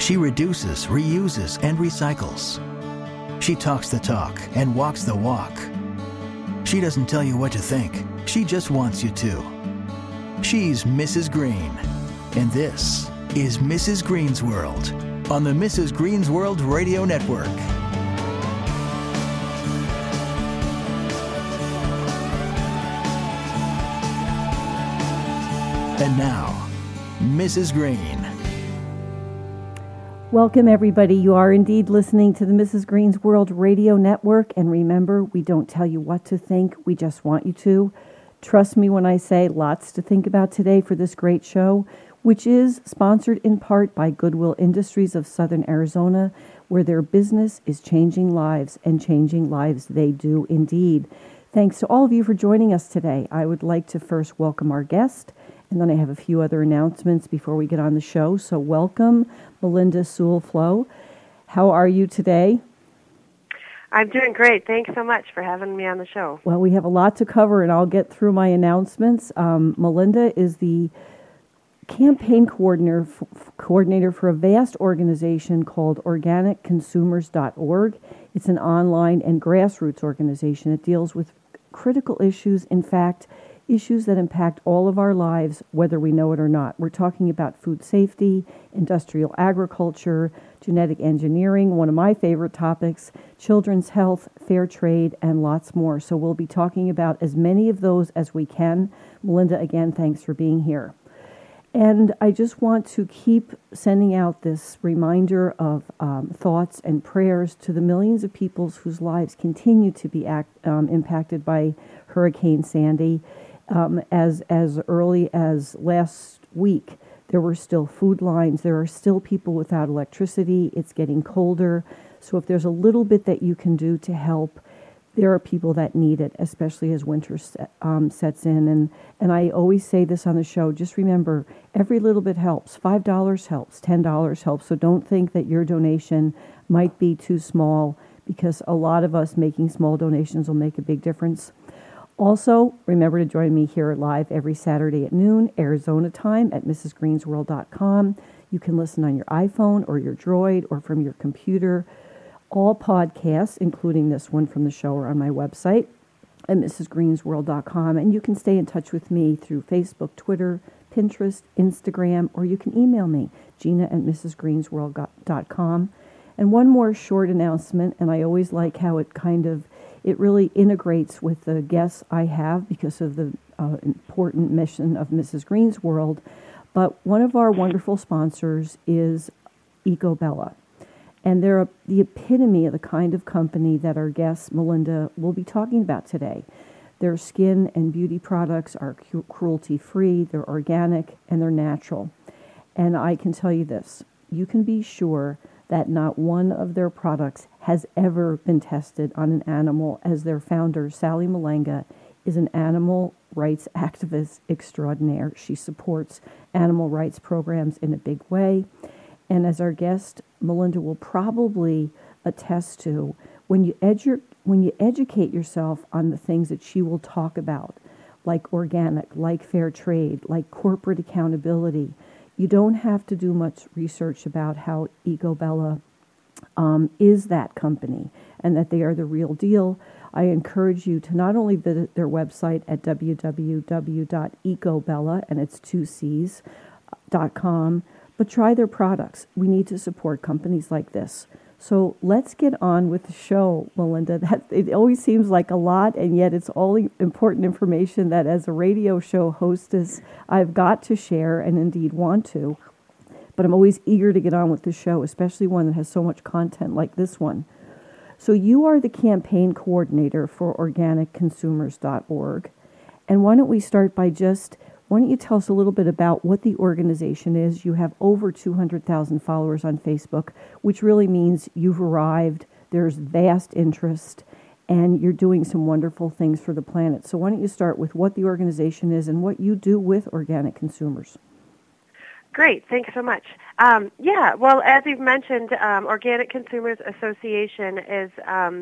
She reduces, reuses, and recycles. She talks the talk and walks the walk. She doesn't tell you what to think. She just wants you to. She's Mrs. Green. And this is Mrs. Green's World on the Mrs. Green's World Radio Network. And now, Mrs. Green. Welcome, everybody. You are indeed listening to the Mrs. Green's World Radio Network. And remember, we don't tell you what to think. We just want you to. Trust me when I say lots to think about today for this great show, which is sponsored in part by Goodwill Industries of Southern Arizona, where their business is changing lives, and changing lives they do indeed. Thanks to all of you for joining us today. I would like to first welcome our guest, and then I have a few other announcements before we get on the show. So welcome, Melinda Sewell-Flo. How are you today? I'm doing great. Thanks so much for having me on the show. Well, we have a lot to cover, and I'll get through my announcements. Melinda is the campaign coordinator for a vast organization called OrganicConsumers.org. It's an online and grassroots organization. It deals with critical issues, in fact, issues that impact all of our lives, whether we know it or not. We're talking about food safety, industrial agriculture, genetic engineering, one of my favorite topics, children's health, fair trade, and lots more. So we'll be talking about as many of those as we can. Melinda, again, thanks for being here. And I just want to keep sending out this reminder of thoughts and prayers to the millions of people whose lives continue to be impacted by Hurricane Sandy. As early as last week, there were still food lines. There are still people without electricity. It's getting colder. So if there's a little bit that you can do to help, there are people that need it, especially as winter sets in. And I always say this on the show, just remember, every little bit helps. $5 helps, $10 helps. So don't think that your donation might be too small, because a lot of us making small donations will make a big difference. Also, remember to join me here live every Saturday at noon, Arizona time, at mrsgreensworld.com. You can listen on your iPhone or your Droid or from your computer. All podcasts, including this one from the show, are on my website at mrsgreensworld.com. And you can stay in touch with me through Facebook, Twitter, Pinterest, Instagram, or you can email me, gina@mrsgreensworld.com. And one more short announcement, and I always like how it really integrates with the guests I have because of the important mission of Mrs. Green's World. But one of our wonderful sponsors is EcoBella. And they're the epitome of the kind of company that our guest, Melinda, will be talking about today. Their skin and beauty products are cruelty-free, they're organic, and they're natural. And I can tell you this, you can be sure that not one of their products has ever been tested on an animal, as their founder, Sally Malenga, is an animal rights activist extraordinaire. She supports animal rights programs in a big way. And as our guest, Melinda, will probably attest to, when you educate yourself on the things that she will talk about, like organic, like fair trade, like corporate accountability, you don't have to do much research about how EcoBella is that company and that they are the real deal. I encourage you to not only visit their website at www.ecobella, and it's 2Cs.com, but try their products. We need to support companies like this. So let's get on with the show, Melinda. It always seems like a lot, and yet it's all important information that as a radio show hostess, I've got to share and indeed want to. But I'm always eager to get on with the show, especially one that has so much content like this one. So you are the campaign coordinator for OrganicConsumers.org. And why don't we start by why don't you tell us a little bit about what the organization is? You have over 200,000 followers on Facebook, which really means you've arrived. There's vast interest, and you're doing some wonderful things for the planet. So why don't you start with what the organization is and what you do with Organic Consumers? Great. Thanks so much. Well, as you've mentioned, Organic Consumers Association is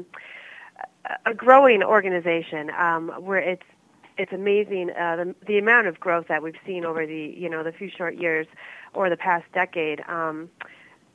a growing organization where it's amazing the amount of growth that we've seen over the few short years or the past decade.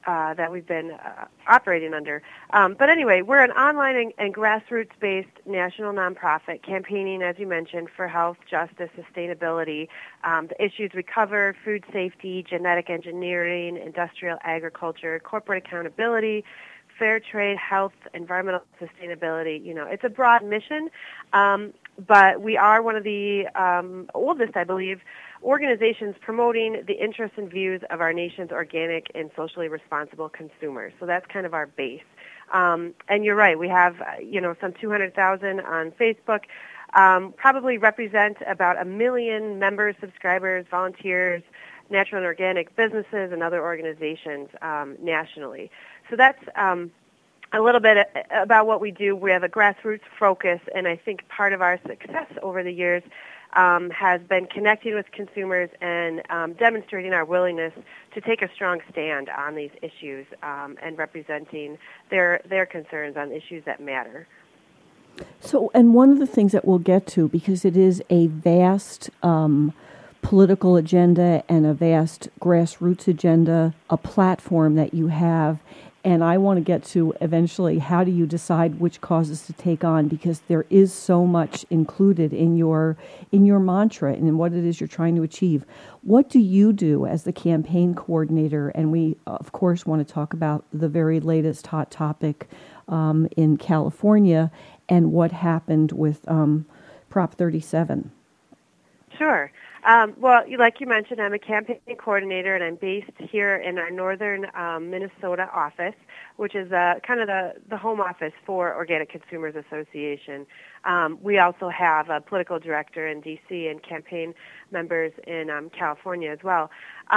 that we've been operating under. But anyway, we're an online and grassroots-based national nonprofit campaigning, as you mentioned, for health, justice, sustainability. The issues we cover: food safety, genetic engineering, industrial agriculture, corporate accountability, fair trade, health, environmental sustainability. It's a broad mission, but we are one of the oldest, I believe, organizations promoting the interests and views of our nation's organic and socially responsible consumers. So that's kind of our base. And you're right, we have, some 200,000 on Facebook, probably represent about 1 million members, subscribers, volunteers, natural and organic businesses, and other organizations nationally. So that's a little bit about what we do. We have a grassroots focus, and I think part of our success over the years has been connecting with consumers and demonstrating our willingness to take a strong stand on these issues and representing their concerns on issues that matter. So, and one of the things that we'll get to, because it is a vast political agenda and a vast grassroots agenda, a platform that you have, and I want to get to eventually how do you decide which causes to take on, because there is so much included in your mantra and in what it is you're trying to achieve. What do you do as the campaign coordinator? And we, of course, want to talk about the very latest hot topic in California and what happened with Prop 37. Sure. Well, like you mentioned, I'm a campaign coordinator, and I'm based here in our northern Minnesota office, which is kind of the home office for Organic Consumers Association. We also have a political director in D.C. and campaign members in California as well.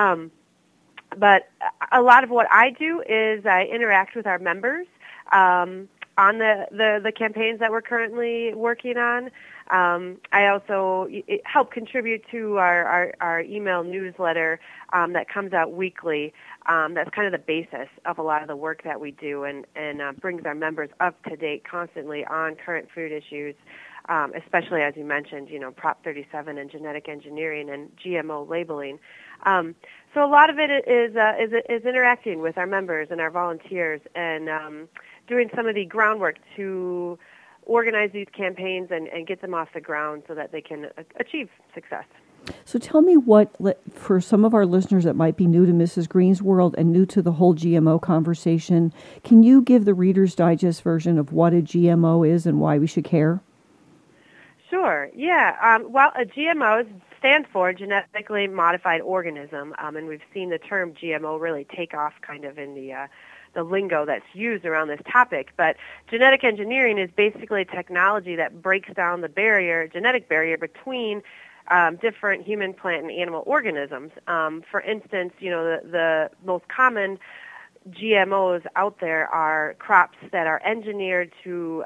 But a lot of what I do is I interact with our members on the campaigns that we're currently working on. I also help contribute to our email newsletter that comes out weekly. That's kind of the basis of a lot of the work that we do, and brings our members up to date constantly on current food issues, especially, as you mentioned, Prop 37 and genetic engineering and GMO labeling. So a lot of it is interacting with our members and our volunteers and doing some of the groundwork to organize these campaigns and get them off the ground so that they can achieve success. So tell me for some of our listeners that might be new to Mrs. Green's world and new to the whole GMO conversation, can you give the Reader's Digest version of what a GMO is and why we should care? Sure, yeah. Well, a GMO stands for genetically modified organism, and we've seen the term GMO really take off kind of in the lingo that's used around this topic. But genetic engineering is basically technology that breaks down the genetic barrier between different human, plant, and animal organisms. For instance, the most common GMOs out there are crops that are engineered to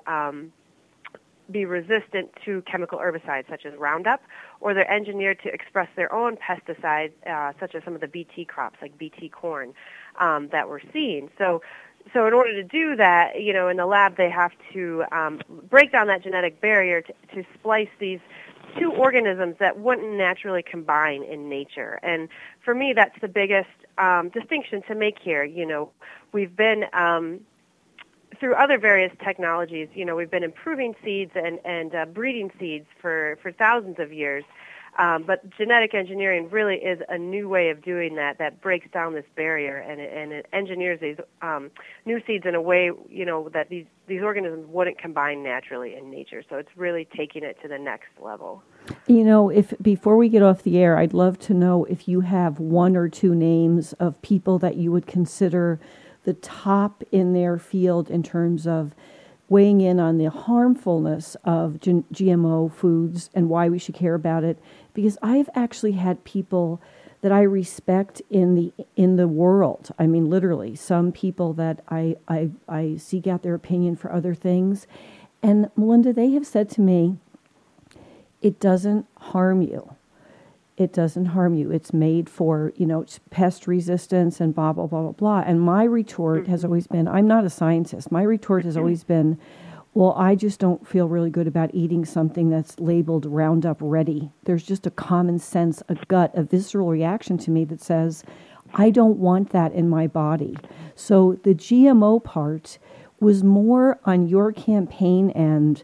be resistant to chemical herbicides such as Roundup, or they're engineered to express their own pesticides such as some of the BT crops like BT corn that we're seeing. So in order to do that, in the lab they have to break down that genetic barrier to splice these two organisms that wouldn't naturally combine in nature. And for me, that's the biggest distinction to make here. We've been through other various technologies, we've been improving seeds and breeding seeds for thousands of years. But genetic engineering really is a new way of doing that breaks down this barrier and it engineers these new seeds in a way, that these organisms wouldn't combine naturally in nature. So it's really taking it to the next level. If before we get off the air, I'd love to know if you have one or two names of people that you would consider the top in their field in terms of weighing in on the harmfulness of GMO foods and why we should care about it. Because I've actually had people that I respect in the world. I mean, literally, some people that I seek out their opinion for other things. And Melinda, they have said to me, it doesn't harm you. It doesn't harm you. It's made for, it's pest resistance and blah, blah, blah, blah, blah. And my retort has always been, I'm not a scientist. My retort has always been, well, I just don't feel really good about eating something that's labeled Roundup Ready. There's just a common sense, a gut, a visceral reaction to me that says, I don't want that in my body. So the GMO part was more on your campaign and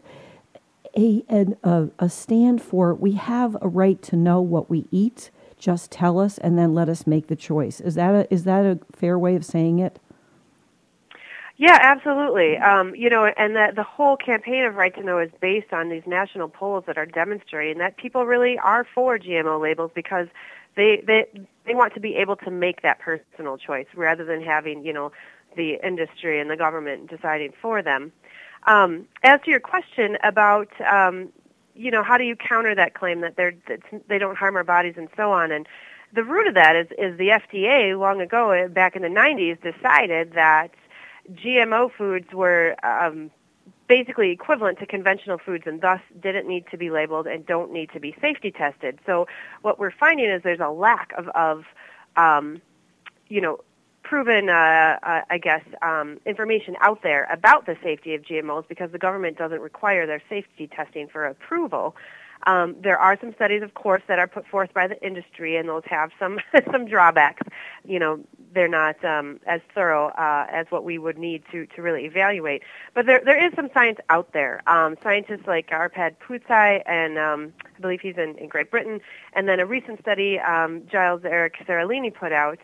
a stand for we have a right to know what we eat. Just tell us and then let us make the choice. Is that a fair way of saying it? Yeah, absolutely. And the whole campaign of Right to Know is based on these national polls that are demonstrating that people really are for GMO labels because they want to be able to make that personal choice rather than having, the industry and the government deciding for them. As to your question about, how do you counter that claim that they don't harm our bodies and so on, and the root of that is the FDA long ago, back in the 90s, decided that GMO foods were basically equivalent to conventional foods and thus didn't need to be labeled and don't need to be safety tested. So what we're finding is there's a lack of proven, information out there about the safety of GMOs because the government doesn't require their safety testing for approval. There are some studies, of course, that are put forth by the industry, and those have some some drawbacks. They're not as thorough as what we would need to really evaluate. But there is some science out there. Scientists like Arpad Pusztai, and I believe he's in Great Britain, and then a recent study Giles Eric Seralini put out,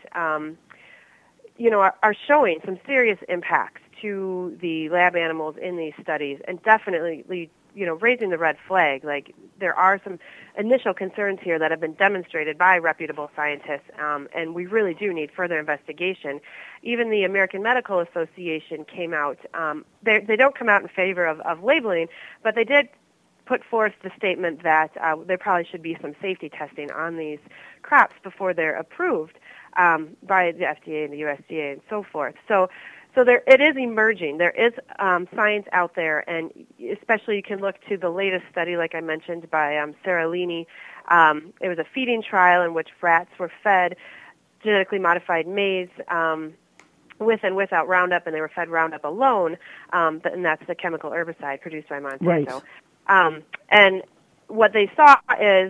are showing some serious impacts to the lab animals in these studies, and definitely raising the red flag. Like, there are some initial concerns here that have been demonstrated by reputable scientists, and we really do need further investigation. Even the American Medical Association came out. They don't come out in favor of labeling, but they did put forth the statement that there probably should be some safety testing on these crops before they're approved by the FDA and the USDA and so forth. So it is emerging. There is science out there, and especially you can look to the latest study, like I mentioned, by Seralini. It was a feeding trial in which rats were fed genetically modified maize with and without Roundup, and they were fed Roundup alone, and that's the chemical herbicide produced by Monsanto. Right. And what they saw is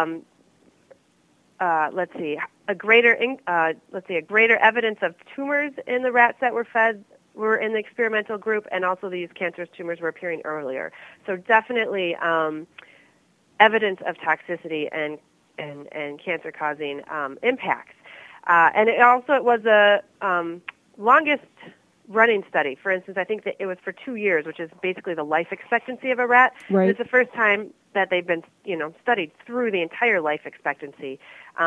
a greater evidence of tumors in the rats that were fed were in the experimental group, and also these cancerous tumors were appearing earlier. So definitely evidence of toxicity and cancer-causing impacts. And it was a longest running study. For instance, I think that it was for 2 years, which is basically the life expectancy of a rat. Right. It's the first time that they've been, studied through the entire life expectancy.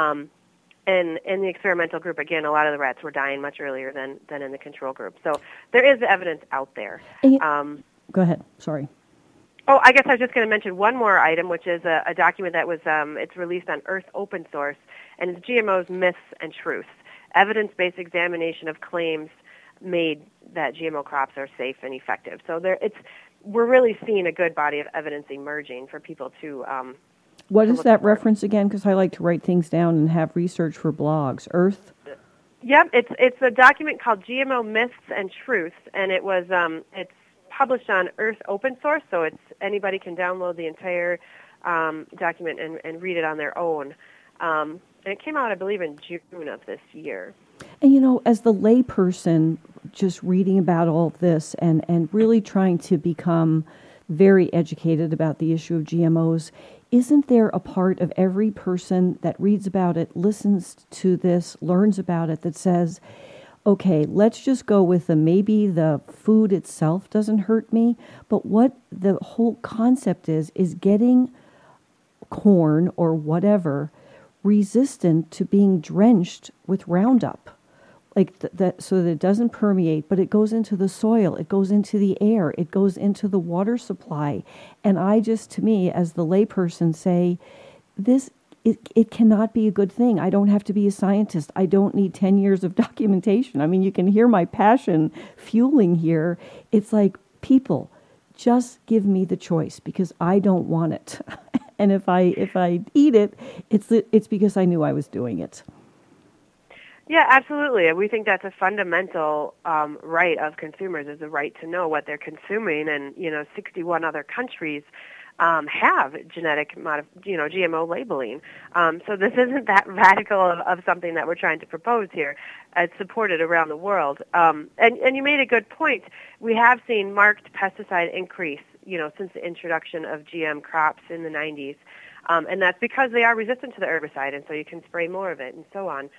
And in the experimental group, again, a lot of the rats were dying much earlier than in the control group. So there is evidence out there. Go ahead. Sorry. Oh, I guess I was just going to mention one more item, which is a document that was it's released on Earth Open Source, and it's GMOs, Myths, and Truths, evidence-based examination of claims made that GMO crops are safe and effective. So we're really seeing a good body of evidence emerging for people to. What is that reference again? Because I like to write things down and have research for blogs. Earth? Yep, it's a document called GMO Myths and Truths, and it was it's published on Earth Open Source, so anybody can download the entire document and read it on their own. And it came out, I believe, in June of this year. And as the layperson, just reading about all of this and really trying to become very educated about the issue of GMOs, isn't there a part of every person that reads about it, listens to this, learns about it, that says, okay, let's just go with maybe the food itself doesn't hurt me, but what the whole concept is getting corn or whatever resistant to being drenched with Roundup, like that, so that it doesn't permeate, but it goes into the soil, it goes into the air, it goes into the water supply. And I just, to me, as the layperson, say, it cannot be a good thing. I don't have to be a scientist. I don't need 10 years of documentation. I mean, you can hear my passion fueling here. It's like, people, just give me the choice because I don't want it. And if I eat it, it's because I knew I was doing it. Yeah, absolutely. We think that's a fundamental right of consumers, is the right to know what they're consuming. And 61 other countries have GMO labeling. So this isn't that radical of something that we're trying to propose here. It's supported around the world. And you made a good point. We have seen marked pesticide increase, since the introduction of GM crops in the 90s. And that's because they are resistant to the herbicide, and so you can spray more of it and so on.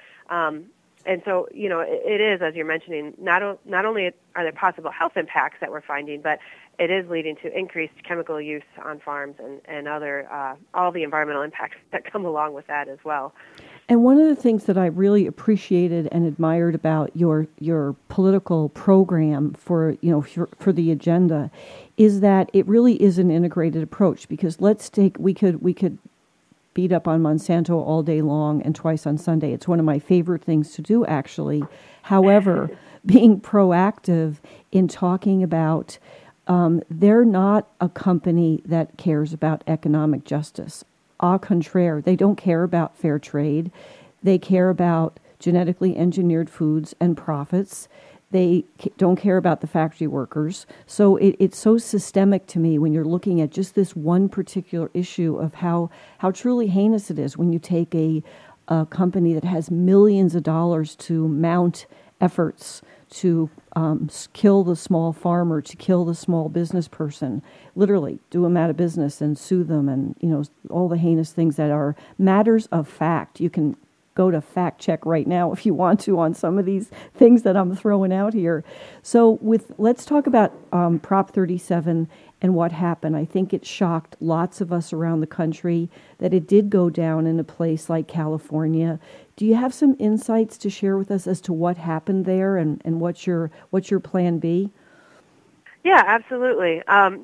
And so, it is, as you're mentioning, not only are there possible health impacts that we're finding, but it is leading to increased chemical use on farms and other all the environmental impacts that come along with that as well. And one of the things that I really appreciated and admired about your political program for the agenda is that it really is an integrated approach. Because we could beat up on Monsanto all day long and twice on Sunday. It's one of my favorite things to do, actually. However, being proactive in talking about they're not a company that cares about economic justice. Au contraire, they don't care about fair trade. They care about genetically engineered foods and profits. They don't care about the factory workers. So it's so systemic to me when you're looking at just this one particular issue of how truly heinous it is when you take a company that has millions of dollars to mount efforts to kill the small farmer, to kill the small business person, literally do them out of business and sue them, and all the heinous things that are matters of fact. You can go to fact check right now if you want to on some of these things that I'm throwing out here. So let's talk about Prop 37 and what happened. I think it shocked lots of us around the country that it did go down in a place like California. Do you have some insights to share with us as to what happened there and what's your plan B? Yeah, absolutely.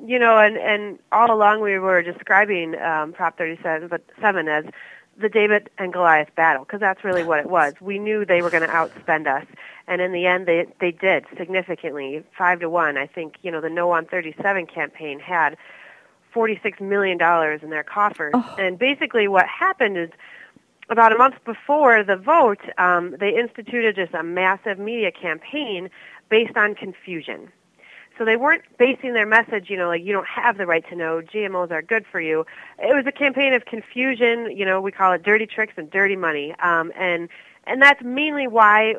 And all along we were describing Prop 37 as the David and Goliath battle, because that's really what it was. We knew they were going to outspend us, and in the end they did significantly, 5-1. I think, the No on 37 campaign had $46 million in their coffers. Oh. And basically what happened is about a month before the vote, they instituted just a massive media campaign based on confusion. So they weren't basing their message, you don't have the right to know, GMOs are good for you. It was a campaign of confusion, we call it dirty tricks and dirty money. And that's mainly why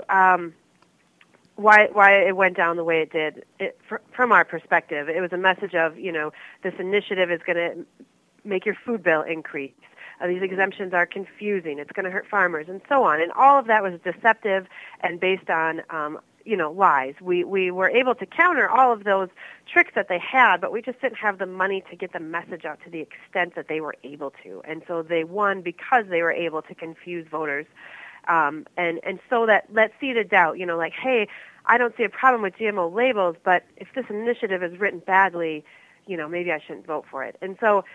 it went down the way it did. From our perspective, it was a message of, this initiative is going to make your food bill increase. These exemptions are confusing. It's going to hurt farmers and so on. And all of that was deceptive and based on lies. We were able to counter all of those tricks that they had, but we just didn't have the money to get the message out to the extent that they were able to. And so they won because they were able to confuse voters. And so that seeded doubt, hey, I don't see a problem with GMO labels, but if this initiative is written badly, maybe I shouldn't vote for it. And so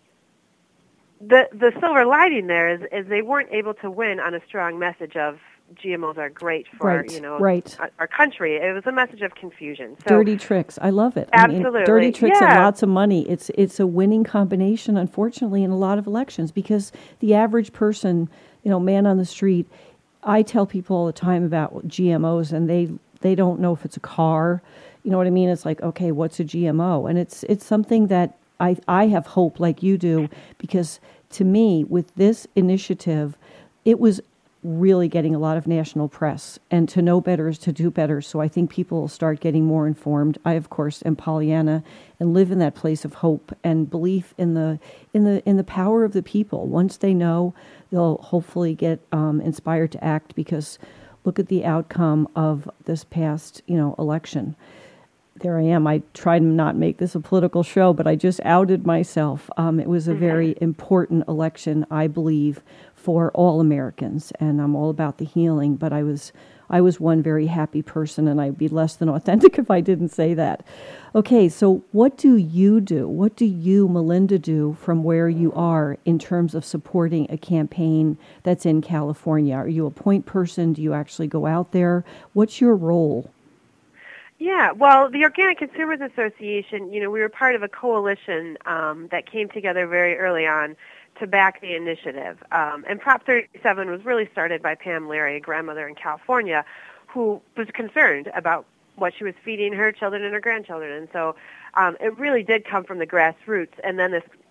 the silver lining there is they weren't able to win on a strong message of GMOs are great for our country. It was a message of confusion. So, dirty tricks. I love it. Absolutely. Dirty tricks and lots of money. It's a winning combination, unfortunately, in a lot of elections, because the average person, man on the street, I tell people all the time about GMOs, and they don't know if it's a car. You know what I mean? It's like, okay, what's a GMO? And it's something that I have hope like you do, because to me, with this initiative, it was really getting a lot of national press, and to know better is to do better. So I think people will start getting more informed. I, of course, am Pollyanna and live in that place of hope and belief in the power of the people. Once they know, they'll hopefully get inspired to act, because look at the outcome of this past, election. There I am. I try to not make this a political show, but I just outed myself. It was a very important election, I believe, for all Americans, and I'm all about the healing. But I was one very happy person, and I'd be less than authentic if I didn't say that. Okay, so what do you do? What do you, Melinda, do from where you are in terms of supporting a campaign that's in California? Are you a point person? Do you actually go out there? What's your role? Yeah, well, the Organic Consumers Association, we were part of a coalition that came together very early on to back the initiative. And Prop 37 was really started by Pam Larry, a grandmother in California, who was concerned about what she was feeding her children and her grandchildren. And so it really did come from the grassroots. And then this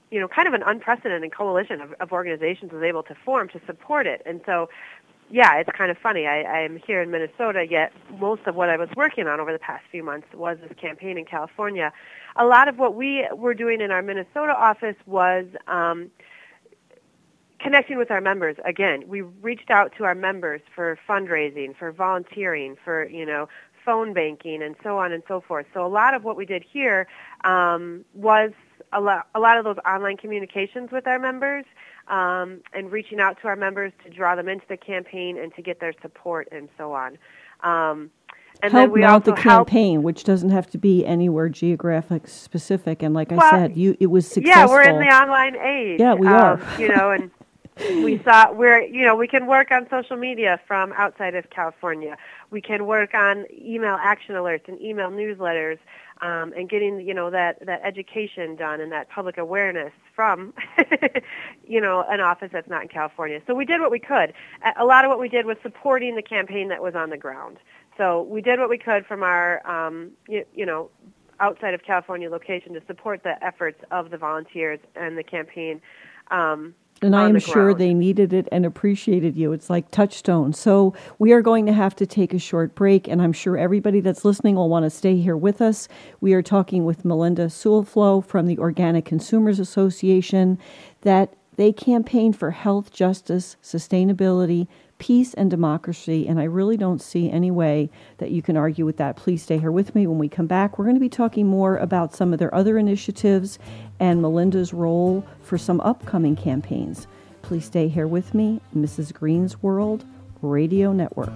kind of an unprecedented coalition of organizations was able to form to support it. And so, yeah, it's kind of funny. I am here in Minnesota, yet most of what I was working on over the past few months was this campaign in California. A lot of what we were doing in our Minnesota office was connecting with our members. Again, we reached out to our members for fundraising, for volunteering, for, phone banking, and so on and so forth. So a lot of what we did here was a lot of those online communications with our members and reaching out to our members to draw them into the campaign and to get their support and so on. And help then we mount also the campaign, which doesn't have to be anywhere geographic specific. And like I said, it was successful. Yeah, we're in the online age. Yeah, we are. And we can work on social media from outside of California. We can work on email action alerts and email newsletters, and getting, that education done and that public awareness from, an office that's not in California. So we did what we could. A lot of what we did was supporting the campaign that was on the ground. So we did what we could from our, outside of California location to support the efforts of the volunteers and the campaign. And I am sure they needed it and appreciated you. It's like Touchstone. So we are going to have to take a short break, and I'm sure everybody that's listening will want to stay here with us. We are talking with Melinda Sulflo from the Organic Consumers Association that they campaign for health, justice, sustainability, peace, and democracy, and I really don't see any way that you can argue with that. Please stay here with me. When we come back, we're going to be talking more about some of their other initiatives and Melinda's role for some upcoming campaigns. Please stay here with me. Mrs. Green's World Radio Network.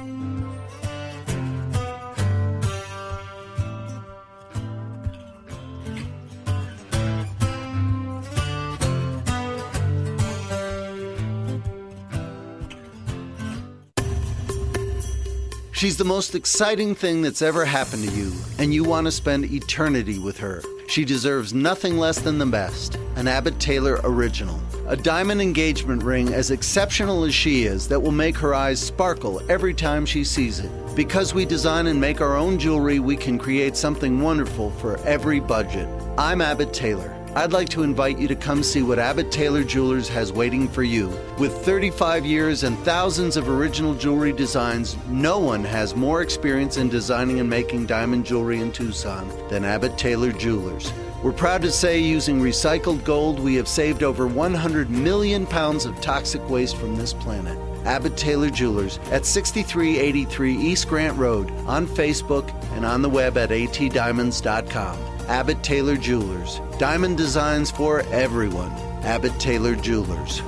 She's the most exciting thing that's ever happened to you, and you want to spend eternity with her. She deserves nothing less than the best, an Abbott Taylor original. A diamond engagement ring as exceptional as she is that will make her eyes sparkle every time she sees it. Because we design and make our own jewelry, we can create something wonderful for every budget. I'm Abbott Taylor. I'd like to invite you to come see what Abbott Taylor Jewelers has waiting for you. With 35 years and thousands of original jewelry designs, no one has more experience in designing and making diamond jewelry in Tucson than Abbott Taylor Jewelers. We're proud to say using recycled gold, we have saved over 100 million pounds of toxic waste from this planet. Abbott Taylor Jewelers at 6383 East Grant Road, on Facebook and on the web at atdiamonds.com. Abbott Taylor Jewelers. Diamond designs for everyone. Abbott Taylor Jewelers.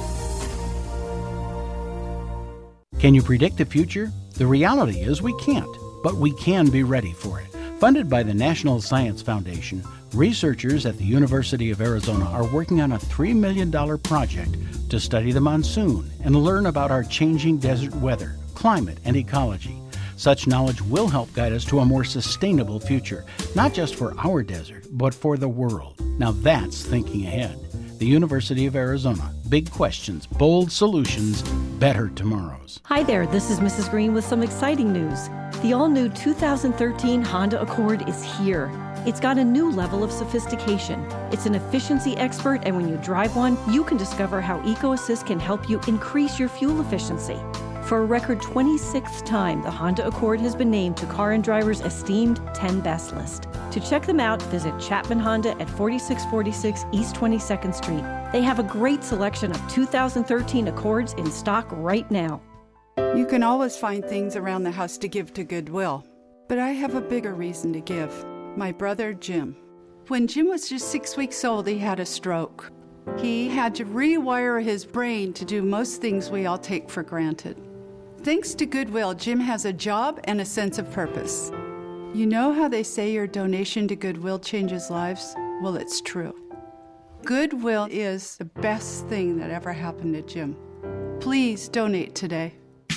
Can you predict the future? The reality is we can't, but we can be ready for it. Funded by the National Science Foundation, researchers at the University of Arizona are working on a $3 million project to study the monsoon and learn about our changing desert weather, climate, and ecology. Such knowledge will help guide us to a more sustainable future, not just for our desert, but for the world. Now that's thinking ahead. The University of Arizona. Big questions, bold solutions, better tomorrows. Hi there, this is Mrs. Green with some exciting news. The all-new 2013 Honda Accord is here. It's got a new level of sophistication. It's an efficiency expert, and when you drive one, you can discover how EcoAssist can help you increase your fuel efficiency. For a record 26th time, the Honda Accord has been named to Car and Driver's esteemed 10 Best list. To check them out, visit Chapman Honda at 4646 East 22nd Street. They have a great selection of 2013 Accords in stock right now. You can always find things around the house to give to Goodwill, but I have a bigger reason to give. My brother, Jim. When Jim was just 6 weeks old, he had a stroke. He had to rewire his brain to do most things we all take for granted. Thanks to Goodwill, Jim has a job and a sense of purpose. You know how they say your donation to Goodwill changes lives? Well, it's true. Goodwill is the best thing that ever happened to Jim. Please donate today.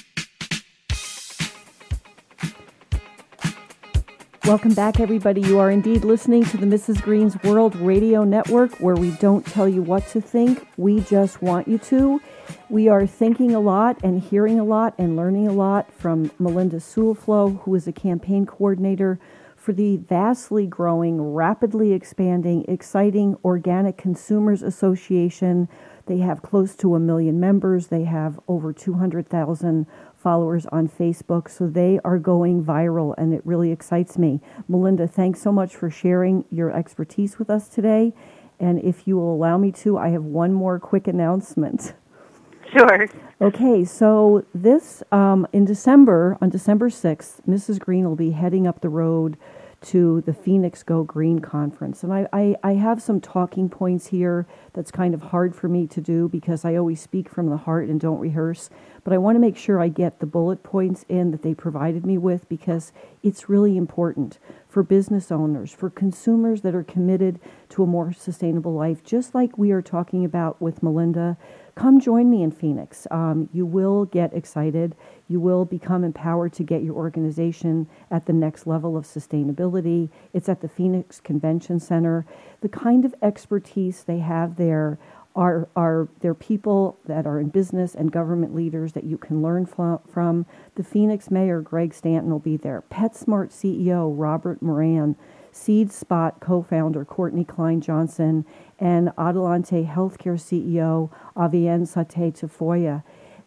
Welcome back, everybody. You are indeed listening to the Mrs. Green's World Radio Network, where we don't tell you what to think. We just want you to. We are thinking a lot and hearing a lot and learning a lot from Melinda Sulflo, who is a campaign coordinator for the vastly growing, rapidly expanding, exciting Organic Consumers Association. They have close to 1 million members. They have over 200,000 followers on Facebook. So they are going viral, and it really excites me. Melinda, thanks so much for sharing your expertise with us today. And if you will allow me to, I have one more quick announcement. Sure. Okay, so this, in December, on December 6th, Mrs. Green will be heading up the road to the Phoenix Go Green Conference. And I have some talking points here that's kind of hard for me to do because I always speak from the heart and don't rehearse. But I want to make sure I get the bullet points in that they provided me with because it's really important for business owners, for consumers that are committed to a more sustainable life, just like we are talking about with Melinda. Come join me in Phoenix. You will get excited. You will become empowered to get your organization at the next level of sustainability. It's at the Phoenix Convention Center. The kind of expertise they have there are they're people that are in business and government leaders that you can learn from. The Phoenix Mayor, Greg Stanton, will be there. PetSmart CEO, Robert Moran, Seed Spot co-founder, Courtney Klein Johnson, and Adelante Healthcare CEO, Avienne Sate-Tafoya.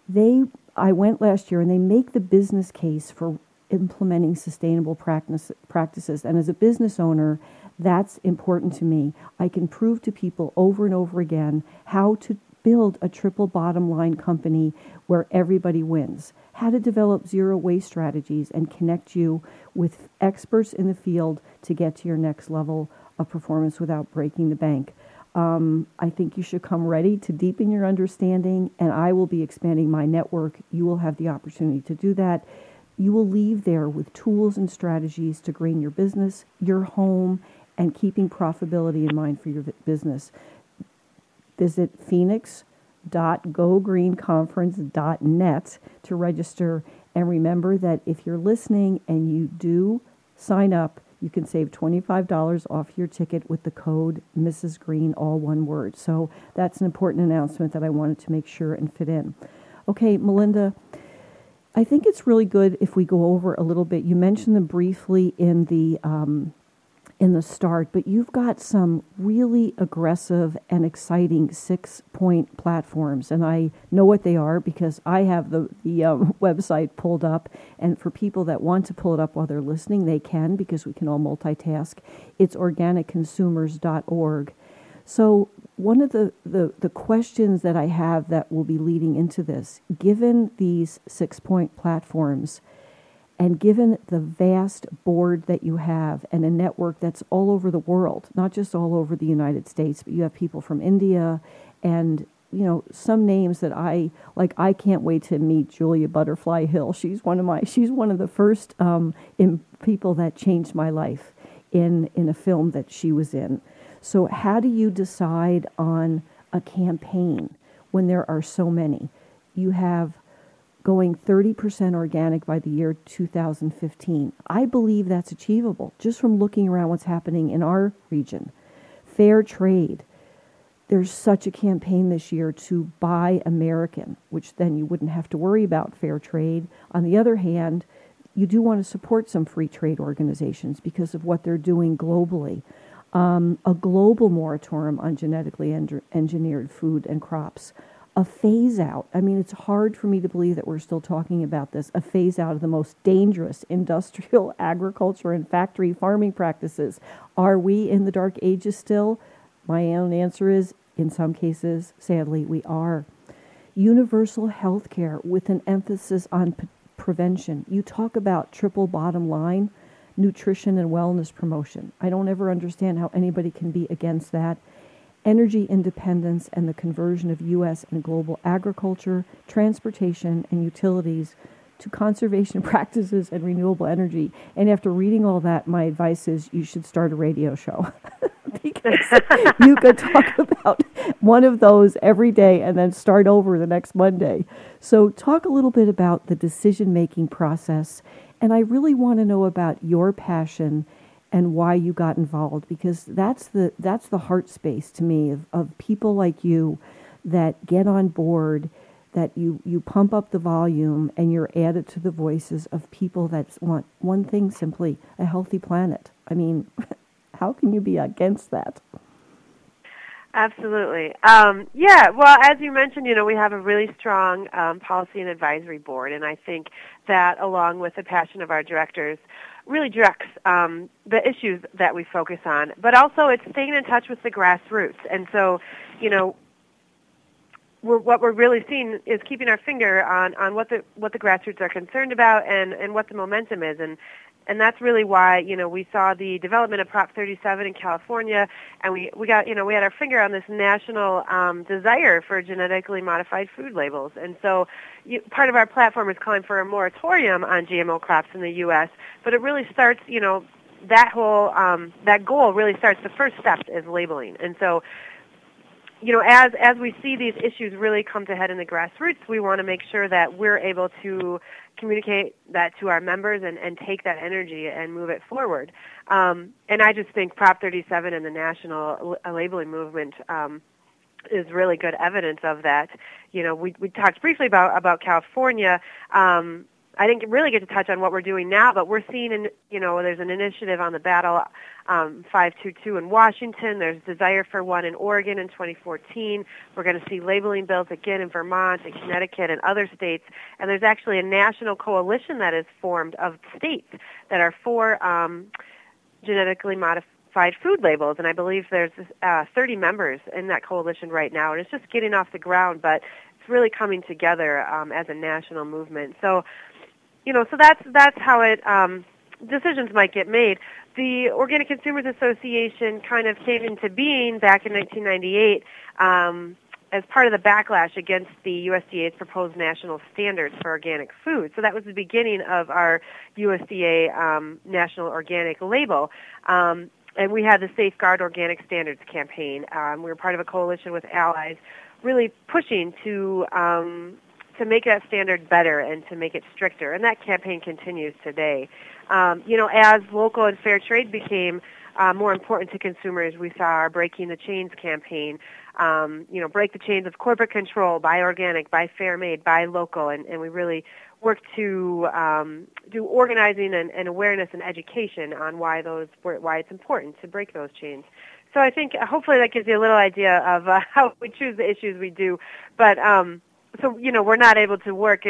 I went last year, and they make the business case for implementing sustainable practices. And as a business owner, that's important to me. I can prove to people over and over again how to build a triple bottom line company where everybody wins, how to develop zero waste strategies and connect you with experts in the field to get to your next level of performance without breaking the bank. I think you should come ready to deepen your understanding, and I will be expanding my network. You will have the opportunity to do that. You will leave there with tools and strategies to green your business, your home, and keeping profitability in mind for your business. Visit phoenix.gogreenconference.net to register. And remember that if you're listening and you do sign up, you can save $25 off your ticket with the code Mrs. Green, all one word. So that's an important announcement that I wanted to make sure and fit in. Okay, Melinda, I think it's really good if we go over a little bit. You mentioned them briefly in the start, but you've got some really aggressive and exciting 6-point platforms, and I know what they are because I have the website pulled up, and for people that want to pull it up while they're listening, they can because we can all multitask. It's organicconsumers.org. So one of the questions that I have that will be leading into this, given these 6-point platforms, and given the vast board that you have and a network that's all over the world, not just all over the United States, but you have people from India and, some names that I can't wait to meet Julia Butterfly Hill. She's one of the first people that changed my life in a film that she was in. So how do you decide on a campaign when there are so many? You have going 30% organic by the year 2015. I believe that's achievable just from looking around what's happening in our region. Fair trade. There's such a campaign this year to buy American, which then you wouldn't have to worry about fair trade. On the other hand, you do want to support some free trade organizations because of what they're doing globally. A global moratorium on genetically engineered food and crops. A phase out. I mean, it's hard for me to believe that we're still talking about this. A phase out of the most dangerous industrial agriculture and factory farming practices. Are we in the dark ages still? My own answer is, in some cases, sadly, we are. Universal health care with an emphasis on prevention. You talk about triple bottom line, nutrition and wellness promotion. I don't ever understand how anybody can be against that. Energy independence and the conversion of U.S. and global agriculture, transportation, and utilities to conservation practices and renewable energy. And after reading all that, my advice is you should start a radio show because you could talk about one of those every day and then start over the next Monday. So talk a little bit about the decision-making process. And I really want to know about your passion and why you got involved, because that's the heart space to me of people like you that get on board, that you pump up the volume and you're added to the voices of people that want one thing simply, a healthy planet. I mean, how can you be against that? Absolutely. Yeah, well, as you mentioned, we have a really strong policy and advisory board, and I think that, along with the passion of our directors, really directs the issues that we focus on. But also it's staying in touch with the grassroots. And so, what we're really seeing is keeping our finger on what the grassroots are concerned about and what the momentum is. And that's really why, we saw the development of Prop 37 in California, and we got, we had our finger on this national desire for genetically modified food labels. And so part of our platform is calling for a moratorium on GMO crops in the U.S., but it really starts, that whole, that goal really starts, the first step is labeling. And so, as we see these issues really come to head in the grassroots, we want to make sure that we're able to communicate that to our members and take that energy and move it forward. And I just think Prop 37 and the national labeling movement is really good evidence of that. We talked briefly about California. I didn't really get to touch on what we're doing now, but we're seeing, there's an initiative on the Battle 522 in Washington. There's desire for one in Oregon in 2014. We're going to see labeling bills again in Vermont and Connecticut and other states. And there's actually a national coalition that is formed of states that are for genetically modified food labels. And I believe there's 30 members in that coalition right now. And it's just getting off the ground, but it's really coming together as a national movement. So, so that's how it decisions might get made. The Organic Consumers Association kind of came into being back in 1998 as part of the backlash against the USDA's proposed national standards for organic food. So that was the beginning of our USDA National Organic Label. And we had the Safeguard Organic Standards campaign. We were part of a coalition with allies really pushing to make that standard better and to make it stricter. And that campaign continues today. As local and fair trade became more important to consumers, we saw our Breaking the Chains campaign, break the chains of corporate control, buy organic, buy fair made, buy local, and we really worked to do organizing and awareness and education on why it's important to break those chains. So I think hopefully that gives you a little idea of how we choose the issues we do. But we're not able to work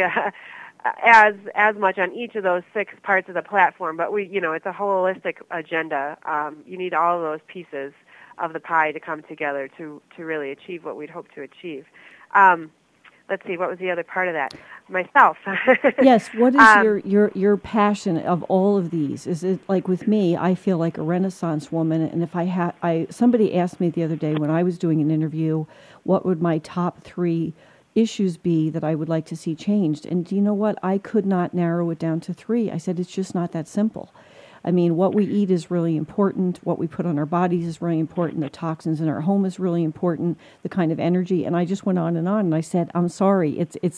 as much on each of those 6 parts of the platform, but it's a holistic agenda. You need all of those pieces of the pie to come together to really achieve what we'd hope to achieve. Let's see, what was the other part of that? Myself. Yes, what is your passion of all of these? Is it like with me, I feel like a Renaissance woman, and if somebody asked me the other day when I was doing an interview, what would my top 3 issues be that I would like to see changed? And do you know what? I could not narrow it down to 3. I said, it's just not that simple. I mean, what we eat is really important. What we put on our bodies is really important. The toxins in our home is really important. The kind of energy. And I just went on. And I said, I'm sorry. It's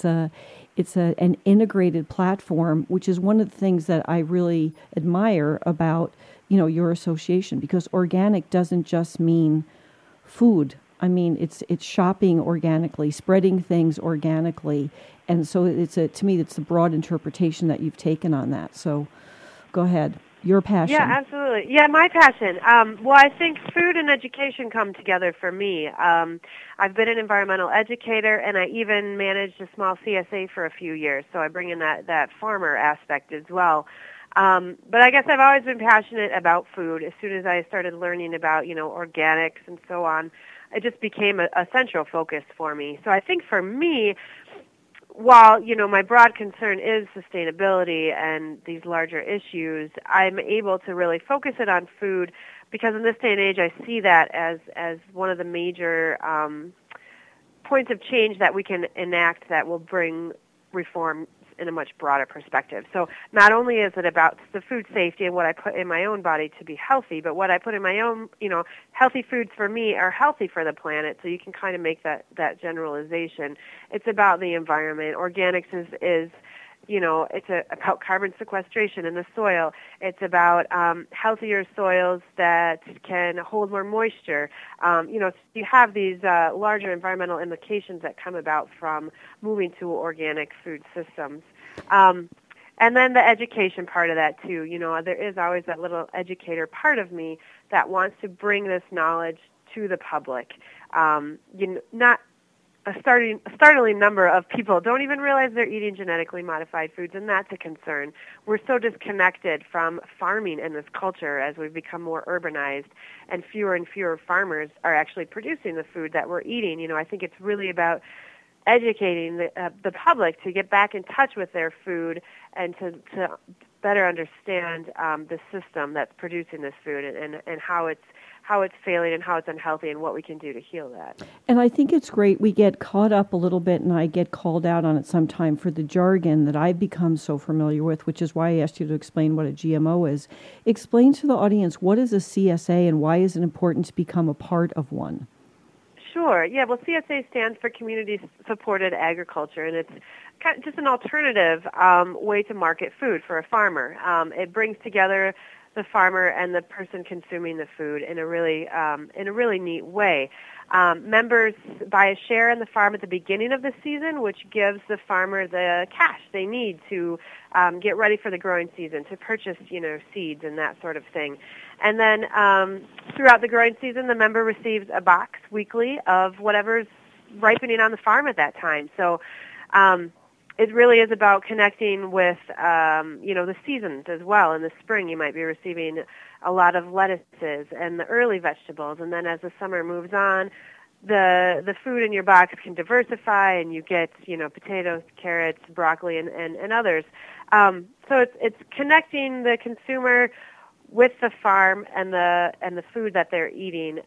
an integrated platform, which is one of the things that I really admire about, your association, because organic doesn't just mean food. I mean, it's shopping organically, spreading things organically. And so to me, it's a broad interpretation that you've taken on that. So go ahead. Your passion. Yeah, absolutely. Yeah, my passion. Well, I think food and education come together for me. I've been an environmental educator, and I even managed a small CSA for a few years, so I bring in that farmer aspect as well. But I guess I've always been passionate about food. As soon as I started learning about, organics and so on, it just became a central focus for me. So I think for me, while, my broad concern is sustainability and these larger issues, I'm able to really focus it on food because in this day and age I see that as one of the major points of change that we can enact that will bring reform in a much broader perspective. So not only is it about the food safety and what I put in my own body to be healthy, but what I put in my own, healthy foods for me are healthy for the planet, so you can kind of make that generalization. It's about the environment. Organics is It's about carbon sequestration in the soil. It's about healthier soils that can hold more moisture. You have these larger environmental implications that come about from moving to organic food systems. And then the education part of that too. There is always that little educator part of me that wants to bring this knowledge to the public. Not a startling number of people don't even realize they're eating genetically modified foods, and that's a concern. We're so disconnected from farming in this culture as we've become more urbanized, and fewer farmers are actually producing the food that we're eating. I think it's really about educating the public to get back in touch with their food and to better understand the system that's producing this food and how it's failing and how it's unhealthy and what we can do to heal that. And I think it's great. We get caught up a little bit, and I get called out on it sometime for the jargon that I've become so familiar with, which is why I asked you to explain what a GMO is. Explain to the audience, what is a CSA and why is it important to become a part of one? Sure. Yeah, well, CSA stands for Community-Supported Agriculture, and it's kind of just an alternative way to market food for a farmer. It brings together the farmer and the person consuming the food in a really neat way. Members buy a share in the farm at the beginning of the season, which gives the farmer the cash they need to get ready for the growing season, to purchase, seeds and that sort of thing. And then throughout the growing season, the member receives a box weekly of whatever's ripening on the farm at that time. So it really is about connecting with, the seasons as well. In the spring, you might be receiving a lot of lettuces and the early vegetables. And then as the summer moves on, the food in your box can diversify, and you get, potatoes, carrots, broccoli, and others. So it's connecting the consumer with the farm and the food that they're eating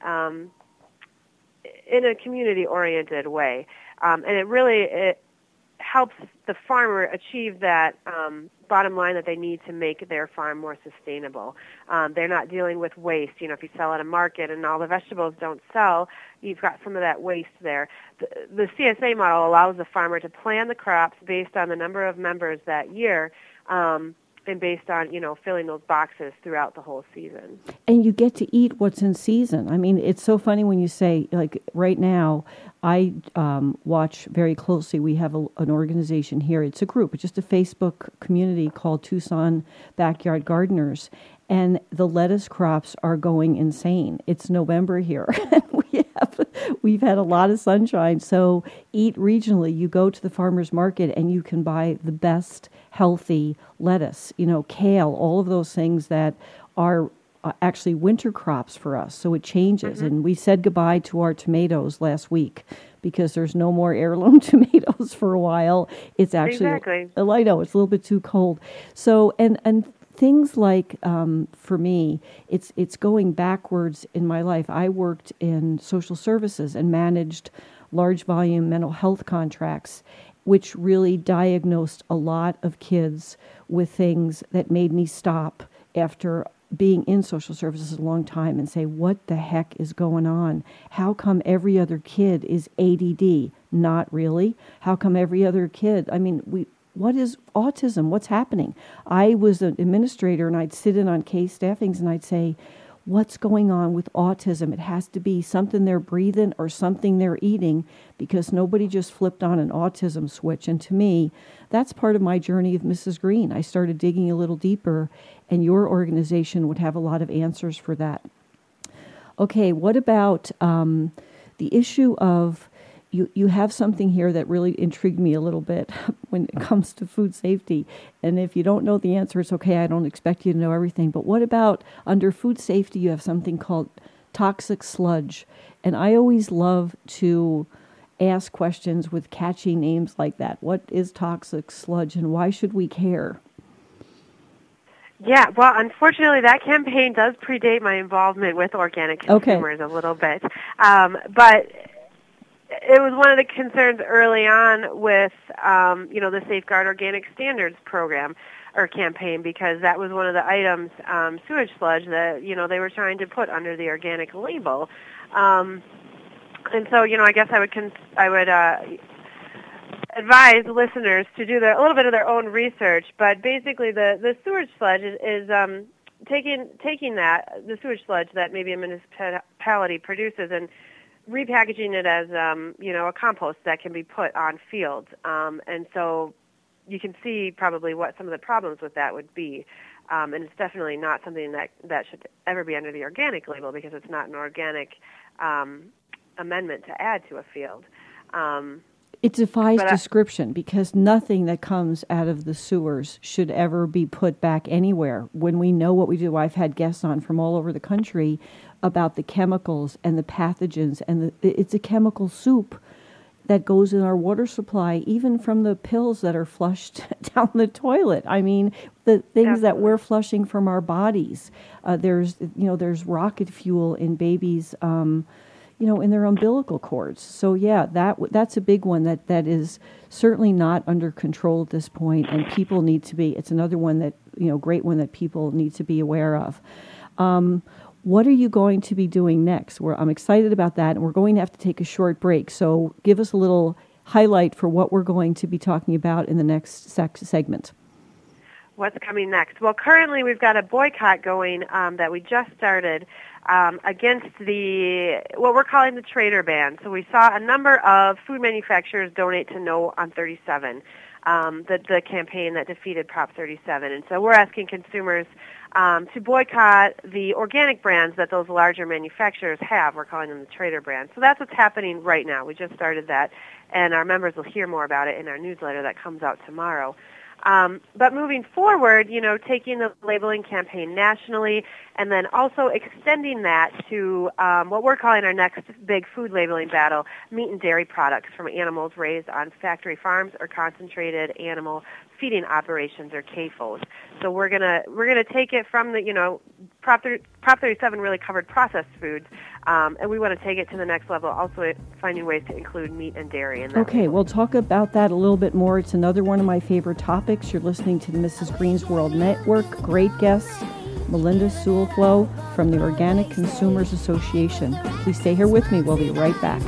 in a community-oriented way. And it helps the farmer achieve that bottom line that they need to make their farm more sustainable. They're not dealing with waste. If you sell at a market and all the vegetables don't sell, you've got some of that waste there. The CSA model allows the farmer to plan the crops based on the number of members that year, and based on, filling those boxes throughout the whole season. And you get to eat what's in season. I mean, it's so funny when you say, like, right now, I watch very closely. We have an organization here. It's a group. It's just a Facebook community called Tucson Backyard Gardeners. And the lettuce crops are going insane. It's November here. We've had a lot of sunshine. So eat regionally. You go to the farmer's market and you can buy the best healthy lettuce, kale, all of those things that are actually winter crops for us. So it changes. Mm-hmm. And we said goodbye to our tomatoes last week because there's no more heirloom tomatoes for a while. It's actually, exactly. I know, it's a little bit too cold. So, and things like, for me, it's going backwards in my life. I worked in social services and managed large volume mental health contracts, which really diagnosed a lot of kids with things that made me stop after being in social services a long time and say, what the heck is going on? How come every other kid is ADD? Not really. How come every other kid? What is autism? What's happening? I was an administrator, and I'd sit in on case staffings, and I'd say, what's going on with autism? It has to be something they're breathing or something they're eating, because nobody just flipped on an autism switch. And to me, that's part of my journey of Mrs. Green. I started digging a little deeper, and your organization would have a lot of answers for that. Okay, what about the issue of You have something here that really intrigued me a little bit when it comes to food safety. And if you don't know the answer, it's okay. I don't expect you to know everything. But what about under food safety, you have something called toxic sludge. And I always love to ask questions with catchy names like that. What is toxic sludge and why should we care? Yeah, well, unfortunately, that campaign does predate my involvement with organic consumers a little bit. But it was one of the concerns early on with, the Safeguard Organic Standards program or campaign, because that was one of the items, sewage sludge, that, they were trying to put under the organic label. And so, I guess I would advise listeners to do a little bit of their own research, but basically the sewage sludge is taking the sewage sludge that maybe a municipality produces and repackaging it as a compost that can be put on fields, and so you can see probably what some of the problems with that would be, and it's definitely not something that should ever be under the organic label because it's not an organic amendment to add to a field. It defies description because nothing that comes out of the sewers should ever be put back anywhere. When we know what we do, I've had guests on from all over the country about the chemicals and the pathogens, and it's a chemical soup that goes in our water supply, even from the pills that are flushed down the toilet. I mean, the things that we're flushing from our bodies. There's rocket fuel in babies. In their umbilical cords. So that's a big one that is certainly not under control at this point, and people need to be. It's another one that great one that people need to be aware of. What are you going to be doing next? I'm excited about that, and we're going to have to take a short break. So give us a little highlight for what we're going to be talking about in the next segment. What's coming next? Well, currently we've got a boycott going that we just started against what we're calling the trader ban. So we saw a number of food manufacturers donate to No on 37, the campaign that defeated Prop 37. And so we're asking consumers to boycott the organic brands that those larger manufacturers have. We're calling them the trader brands. So that's what's happening right now. We just started that, and our members will hear more about it in our newsletter that comes out tomorrow. But moving forward, taking the labeling campaign nationally and then also extending that to what we're calling our next big food labeling battle, meat and dairy products from animals raised on factory farms or concentrated animal feeding operations, or CAFOs. So we're gonna take it from the Prop 37 really covered processed foods, and we want to take it to the next level, also finding ways to include meat and dairy in that. Okay, we'll talk about that a little bit more. It's another one of my favorite topics. You're listening to the Mrs. Green's World Network. Great guests, Melinda Sulflo from the Organic Consumers Association. Please stay here with me. We'll be right back.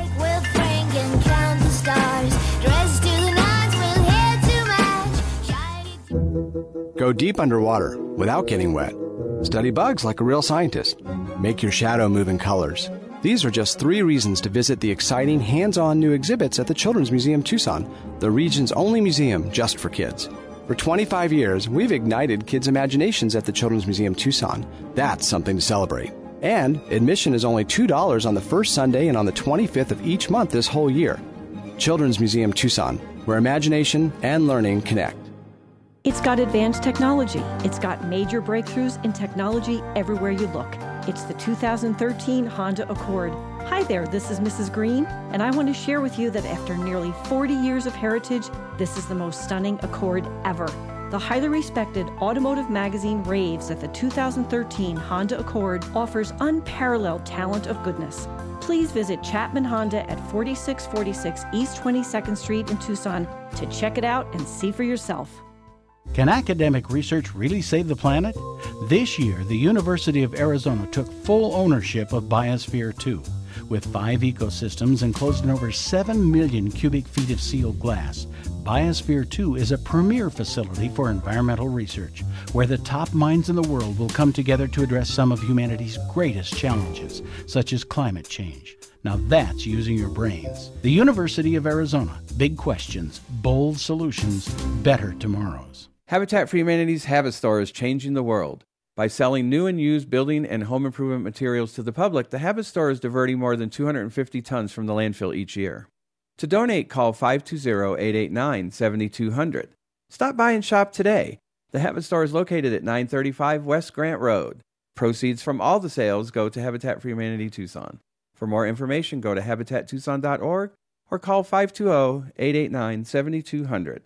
Go deep underwater without getting wet. Study bugs like a real scientist. Make your shadow move in colors. These are just 3 reasons to visit the exciting hands-on new exhibits at the Children's Museum Tucson, the region's only museum just for kids. For 25 years, we've ignited kids' imaginations at the Children's Museum Tucson. That's something to celebrate. And admission is only $2 on the first Sunday and on the 25th of each month this whole year. Children's Museum Tucson, where imagination and learning connect. It's got advanced technology. It's got major breakthroughs in technology everywhere you look. It's the 2013 Honda Accord. Hi there, this is Mrs. Green, and I want to share with you that after nearly 40 years of heritage, this is the most stunning Accord ever. The highly respected automotive magazine raves that the 2013 Honda Accord offers unparalleled talent of goodness. Please visit Chapman Honda at 4646 East 22nd Street in Tucson to check it out and see for yourself. Can academic research really save the planet? This year, the University of Arizona took full ownership of Biosphere 2. With 5 ecosystems enclosed in over 7 million cubic feet of sealed glass, Biosphere 2 is a premier facility for environmental research, where the top minds in the world will come together to address some of humanity's greatest challenges, such as climate change. Now that's using your brains. The University of Arizona. Big questions, bold solutions, better tomorrows. Habitat for Humanity's Habit Store is changing the world. By selling new and used building and home improvement materials to the public, the Habit Store is diverting more than 250 tons from the landfill each year. To donate, call 520-889-7200. Stop by and shop today. The Habit Store is located at 935 West Grant Road. Proceeds from all the sales go to Habitat for Humanity Tucson. For more information, go to habitattucson.org or call 520-889-7200.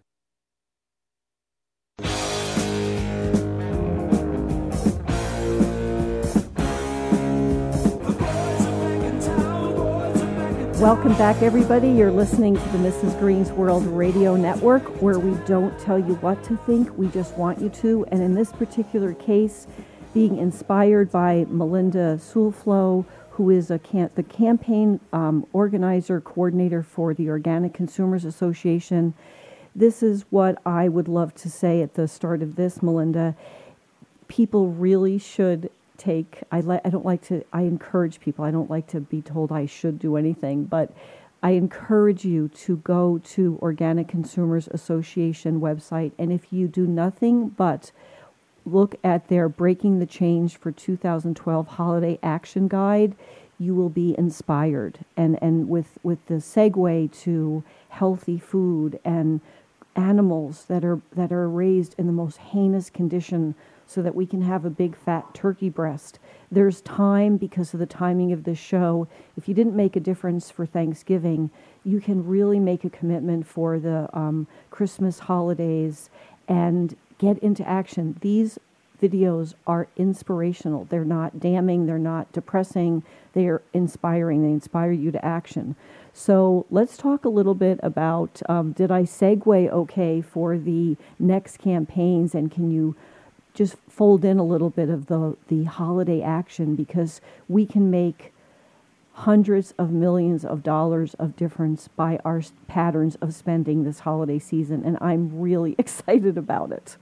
Welcome back, everybody. You're listening to the Mrs. Green's World Radio Network, where we don't tell you what to think, we just want you to. And in this particular case, being inspired by Melinda Sulflo, who is the campaign organizer, coordinator for the Organic Consumers Association. This is what I would love to say at the start of this, Melinda. People really should I encourage people. I don't like to be told I should do anything, but I encourage you to go to Organic Consumers Association website, and if you do nothing but look at their Breaking the Change for 2012 Holiday Action Guide, you will be inspired. And with the segue to healthy food and animals that are raised in the most heinous condition so that we can have a big fat turkey breast. There's time, because of the timing of this show. If you didn't make a difference for Thanksgiving, you can really make a commitment for the Christmas holidays and get into action. These videos are inspirational. They're not damning. They're not depressing. They are inspiring. They inspire you to action. So let's talk a little bit about, did I segue okay for the next campaigns, and can you just fold in a little bit of the holiday action, because we can make hundreds of millions of dollars of difference by our patterns of spending this holiday season, and I'm really excited about it.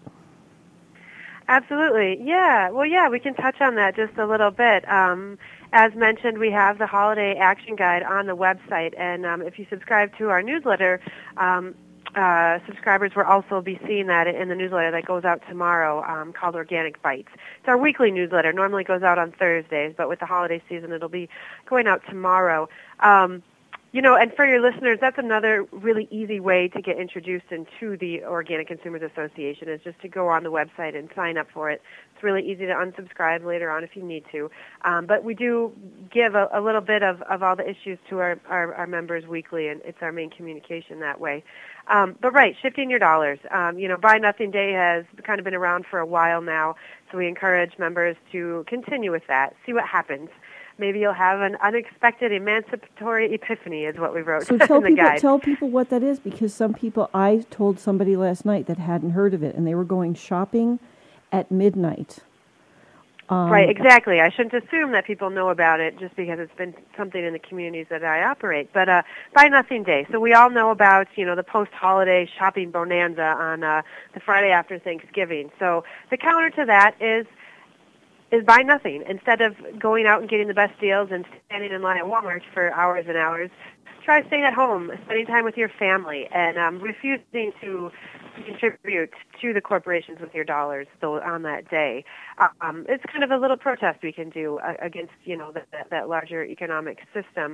Absolutely. Yeah. Well, yeah, we can touch on that just a little bit. As mentioned, we have the Holiday Action Guide on the website, and if you subscribe to our newsletter, subscribers will also be seeing that in the newsletter that goes out tomorrow, called Organic Bites. It's our weekly newsletter. Normally goes out on Thursdays, but with the holiday season, it'll be going out tomorrow. And for your listeners, that's another really easy way to get introduced into the Organic Consumers Association, is just to go on the website and sign up for it. It's really easy to unsubscribe later on if you need to. But we do give a little bit of all the issues to our members weekly, and it's our main communication that way. But right, shifting your dollars. Buy Nothing Day has kind of been around for a while now, so we encourage members to continue with that, see what happens. Maybe you'll have an unexpected emancipatory epiphany, is what we wrote in the guide. Tell people what that is, because some people, I told somebody last night that hadn't heard of it, and they were going shopping at midnight. Right, exactly. I shouldn't assume that people know about it just because it's been something in the communities that I operate. But Buy Nothing Day. So we all know about, the post-holiday shopping bonanza on the Friday after Thanksgiving. So the counter to that is buy nothing. Instead of going out and getting the best deals and standing in line at Walmart for hours and hours, try staying at home, spending time with your family, and refusing to contribute to the corporations with your dollars on that day. It's kind of a little protest we can do against, that larger economic system.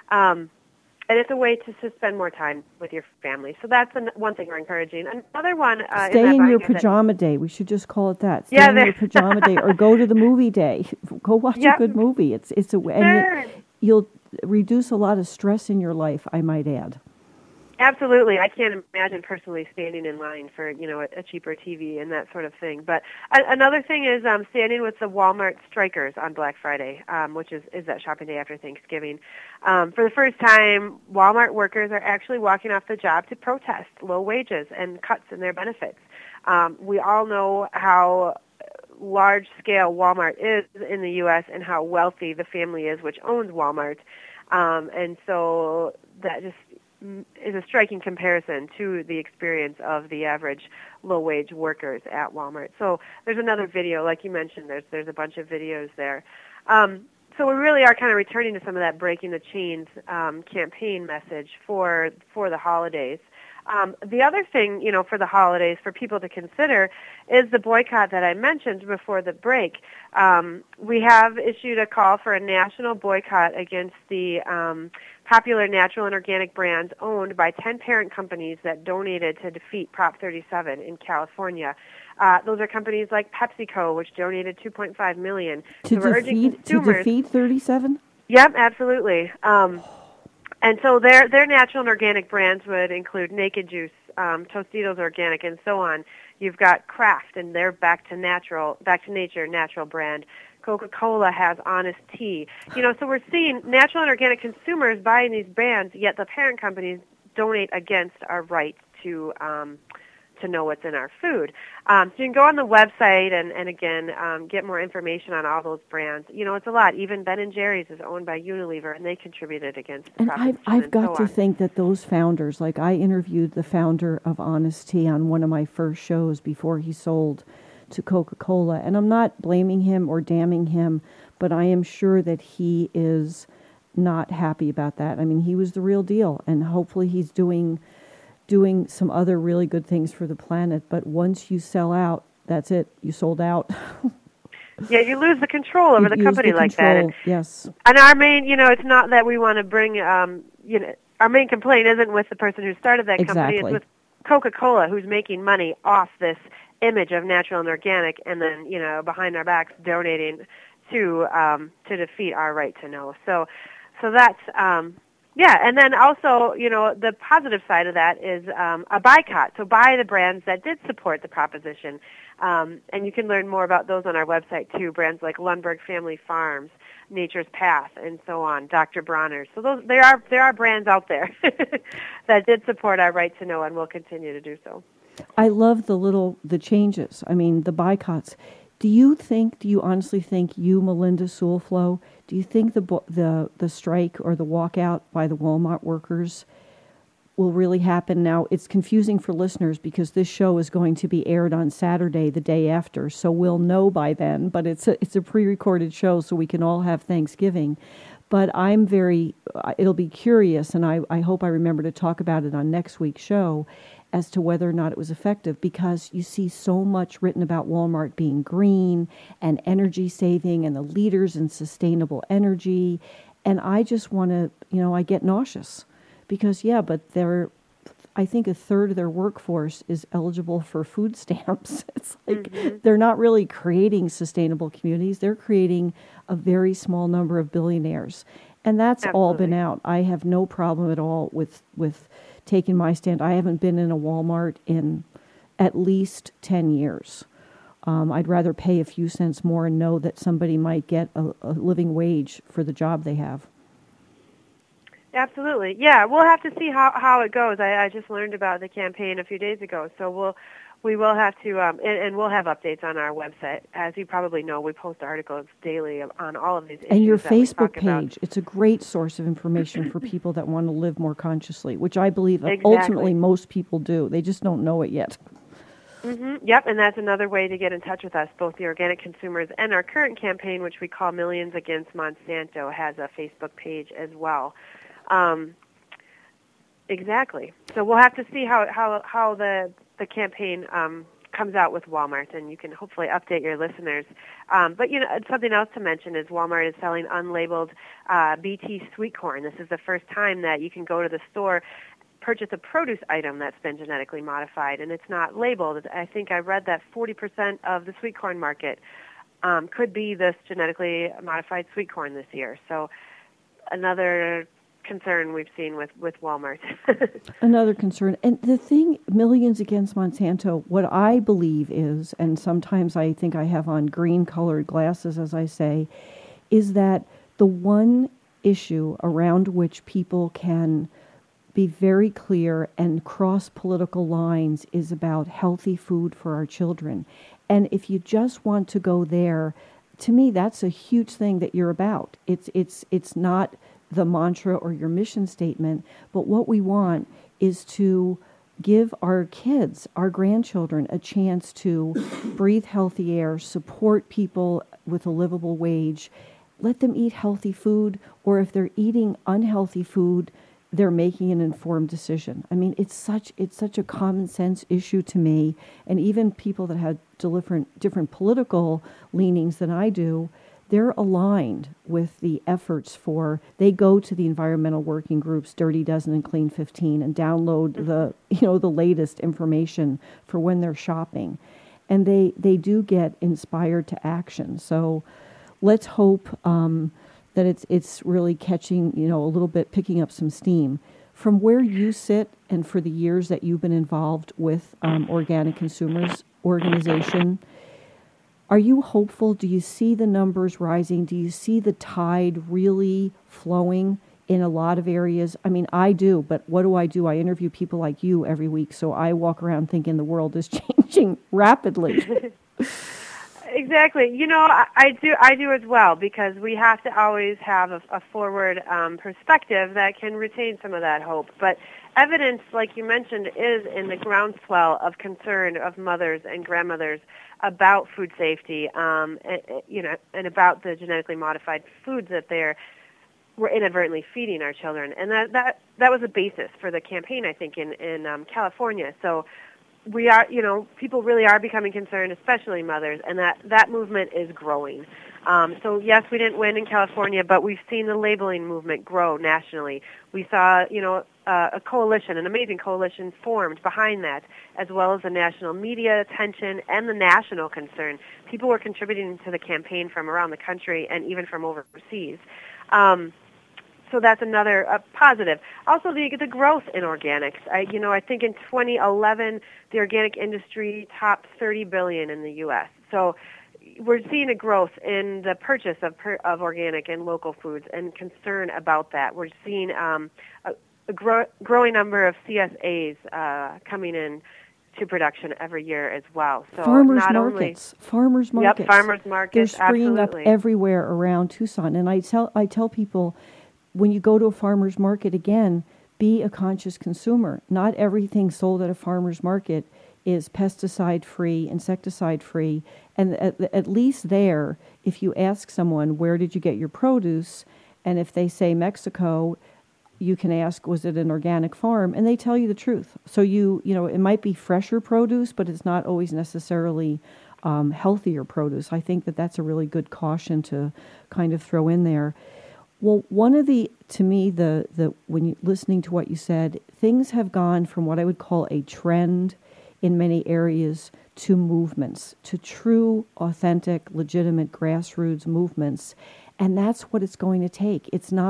And it's a way to spend more time with your family. So that's one thing we're encouraging. Another one stay in your pajama day. We should just call it that. Stay in your pajama day, or go to the movie day. Go watch a good movie. It's a way, and you'll reduce a lot of stress in your life, I might add. Absolutely. I can't imagine personally standing in line for, a cheaper TV and that sort of thing. But another thing is standing with the Walmart strikers on Black Friday, which is that shopping day after Thanksgiving. For the first time, Walmart workers are actually walking off the job to protest low wages and cuts in their benefits. We all know how large-scale Walmart is in the U.S. and how wealthy the family is which owns Walmart. And so that just is a striking comparison to the experience of the average low-wage workers at Walmart. So there's another video, like you mentioned, there's a bunch of videos there. So we really are kind of returning to some of that Breaking the Chains campaign message for the holidays. The other thing, for the holidays, for people to consider, is the boycott that I mentioned before the break. We have issued a call for a national boycott against the popular natural and organic brands owned by 10 parent companies that donated to defeat Prop 37 in California. Those are companies like PepsiCo, which donated $2.5 million. To defeat 37? Yep, absolutely. And so their natural and organic brands would include Naked Juice, Tostitos Organic, and so on. You've got Kraft and their Back to Nature natural brand. Coca-Cola has Honest Tea. So we're seeing natural and organic consumers buying these brands, yet the parent companies donate against our right to to know what's in our food. So you can go on the website and again, get more information on all those brands. It's a lot. Even Ben & Jerry's is owned by Unilever, and they contributed against the proposition. And I've got to think that those founders, like I interviewed the founder of Honest Tea on one of my first shows before he sold to Coca-Cola, and I'm not blaming him or damning him, but I am sure that he is not happy about that. I mean, he was the real deal, and hopefully he's doing some other really good things for the planet. But once you sell out, that's it. You sold out. Yeah, you lose the control over the company like that. And, yes. And our main, it's not that we want to bring, our main complaint isn't with the person who started that company. It's with Coca-Cola, who's making money off this image of natural and organic, and then, behind our backs donating to defeat our right to know. So that's, and then also, the positive side of that is a boycott. So buy the brands that did support the proposition. And you can learn more about those on our website, too, brands like Lundberg Family Farms, Nature's Path, and so on, Dr. Bronner's. So there are brands out there that did support our right to know and will continue to do so. I love the changes. I mean, the boycotts. Do you honestly think, Melinda Sulflo, do you think the strike or the walkout by the Walmart workers will really happen? Now, it's confusing for listeners because this show is going to be aired on Saturday, the day after, so we'll know by then. But it's a pre-recorded show, so we can all have Thanksgiving. But it'll be curious, and I hope I remember to talk about it on next week's show, as to whether or not it was effective, because you see so much written about Walmart being green and energy saving and the leaders in sustainable energy. And I just want to, I get nauseous because, but I think a third of their workforce is eligible for food stamps. It's like they're not really creating sustainable communities. They're creating a very small number of billionaires. And that's all been out. I have no problem at all with taking my stand. I haven't been in a Walmart in at least 10 years. I'd rather pay a few cents more and know that somebody might get a living wage for the job they have. Absolutely. Yeah, we'll have to see how it goes. I just learned about the campaign a few days ago, so we will have to, and we'll have updates on our website. As you probably know, we post articles daily on all of these issues. And your Facebook page, about. It's a great source of information for people that want to live more consciously, which I believe ultimately most people do. They just don't know it yet. Mm-hmm. Yep, and that's another way to get in touch with us. Both the Organic Consumers and our current campaign, which we call Millions Against Monsanto, has a Facebook page as well. Exactly. So we'll have to see how the campaign comes out with Walmart, and you can hopefully update your listeners. But something else to mention is Walmart is selling unlabeled BT sweet corn. This is the first time that you can go to the store, purchase a produce item that's been genetically modified, and it's not labeled. I think I read that 40% of the sweet corn market could be this genetically modified sweet corn this year. So another concern we've seen with Walmart. Another concern. And the thing, Millions Against Monsanto, what I believe is, and sometimes I think I have on green-colored glasses, as I say, is that the one issue around which people can be very clear and cross political lines is about healthy food for our children. And if you just want to go there, to me, that's a huge thing that you're about. It's not the mantra or your mission statement, but what we want is to give our kids, our grandchildren, a chance to breathe healthy air, support people with a livable wage, let them eat healthy food, or if they're eating unhealthy food, they're making an informed decision. I mean, it's such a common sense issue to me, and even people that have different political leanings than I do, they're aligned with the efforts they go to the environmental working groups, Dirty Dozen and Clean 15, and download the latest information for when they're shopping. And they do get inspired to action. So let's hope that it's really catching, a little bit, picking up some steam. From where you sit and for the years that you've been involved with Organic Consumers organization, are you hopeful? Do you see the numbers rising? Do you see the tide really flowing in a lot of areas. I mean, I do, but what do? I interview people like you every week, so I walk around thinking the world is changing rapidly. Exactly. You know, I do as well, because we have to always have a forward perspective that can retain some of that hope. But evidence, like you mentioned, is in the groundswell of concern of mothers and grandmothers about food safety, and about the genetically modified foods that we're inadvertently feeding our children. And that was a basis for the campaign, I think, in California. So we are, people really are becoming concerned, especially mothers, and that movement is growing. So yes, we didn't win in California, but we've seen the labeling movement grow nationally. We saw, a coalition, an amazing coalition formed behind that, as well as the national media attention and the national concern. People were contributing to the campaign from around the country and even from overseas. So that's another positive. Also, the growth in organics. I think in 2011, the organic industry topped $30 billion in the U.S. So we're seeing a growth in the purchase of organic and local foods and concern about that. We're seeing a growing number of CSAs coming in to production every year as well. So farmers markets. Yep, farmers markets. They're springing absolutely up everywhere around Tucson. And I tell people, when you go to a farmer's market, again, be a conscious consumer. Not everything sold at a farmer's market is pesticide-free, insecticide-free. And at least there, if you ask someone, where did you get your produce? And if they say Mexico, you can ask, was it an organic farm? And they tell you the truth. So it might be fresher produce, but it's not always necessarily healthier produce. I think that's a really good caution to kind of throw in there. Well, one of to me, when you listening to what you said, things have gone from what I would call a trend in many areas to movements, to true, authentic, legitimate grassroots movements. And that's what it's going to take.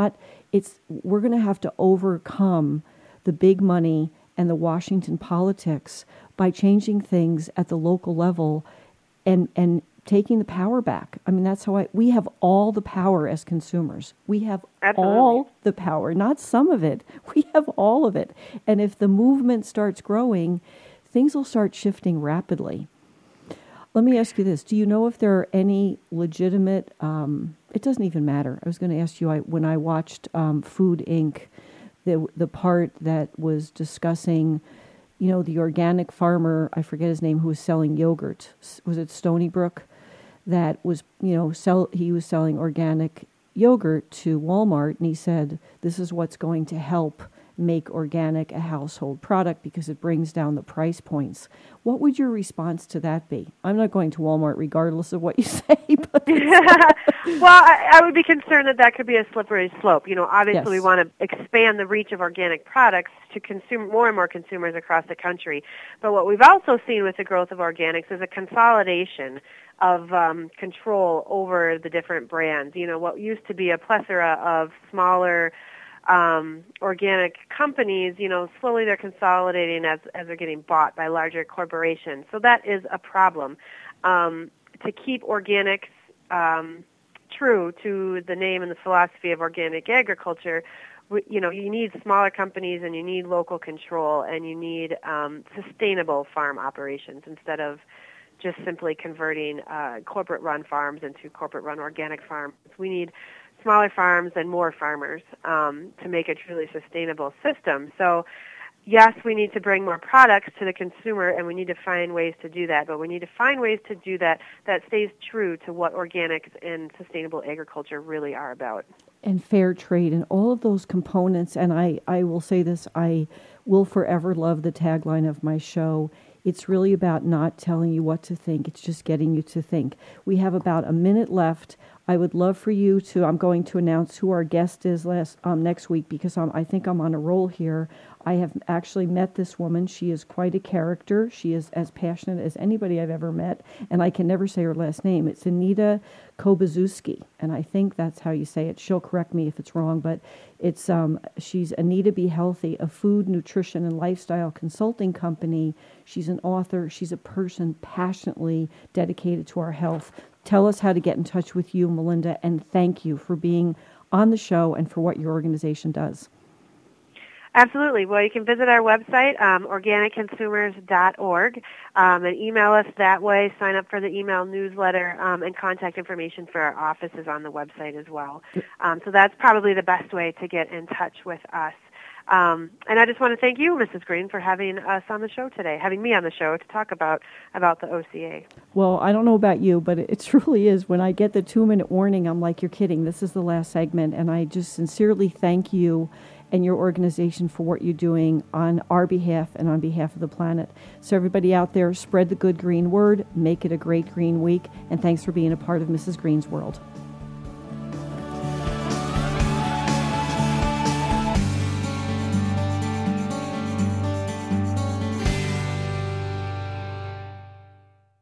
We're going to have to overcome the big money and the Washington politics by changing things at the local level and taking the power back. I mean, that's how we have all the power as consumers. We have Absolutely. All the power, not some of it. We have all of it. And if the movement starts growing, things will start shifting rapidly. Let me ask you this. Do you know if there are any legitimate, it doesn't even matter. I was going to ask you, when I watched Food Inc., the part that was discussing, the organic farmer, I forget his name, who was selling yogurt. Was it Stony Brook? That was, he was selling organic yogurt to Walmart, and he said, this is what's going to help make organic a household product because it brings down the price points. What would your response to that be? I'm not going to Walmart regardless of what you say. But well, I would be concerned that could be a slippery slope. Obviously Yes. We want to expand the reach of organic products to consume more and more consumers across the country. But what we've also seen with the growth of organics is a consolidation of control over the different brands. What used to be a plethora of smaller organic companies, slowly they're consolidating as they're getting bought by larger corporations. So that is a problem. To keep organics true to the name and the philosophy of organic agriculture, you need smaller companies and you need local control and you need sustainable farm operations instead of just simply converting corporate-run farms into corporate-run organic farms. We need smaller farms and more farmers to make a truly sustainable system. So, yes, we need to bring more products to the consumer, and we need to find ways to do that. But we need to find ways to do that stays true to what organics and sustainable agriculture really are about. And fair trade and all of those components. And I will say this, I will forever love the tagline of my show. It's really about not telling you what to think. It's just getting you to think. We have about a minute left. I would love for you to, I'm going to announce who our guest is next week because I think I'm on a roll here. I have actually met this woman. She is quite a character. She is as passionate as anybody I've ever met, and I can never say her last name. It's Anita Kobazuski, and I think that's how you say it. She'll correct me if it's wrong, but it's she's Anita Be Healthy, a food, nutrition, and lifestyle consulting company. She's an author. She's a person passionately dedicated to our health. Tell us how to get in touch with you, Melinda, and thank you for being on the show and for what your organization does. Absolutely. Well, you can visit our website, organicconsumers.org, and email us that way. Sign up for the email newsletter, and contact information for our offices on the website as well. So that's probably the best way to get in touch with us. And I just want to thank you, Mrs. Green, for having us on the show today, having me on the show to talk about the OCA. Well, I don't know about you, but it truly is. When I get the 2-minute warning, I'm like, you're kidding. This is the last segment. And I just sincerely thank you and your organization for what you're doing on our behalf and on behalf of the planet. So everybody out there, spread the good green word, make it a great green week, and thanks for being a part of Mrs. Green's World.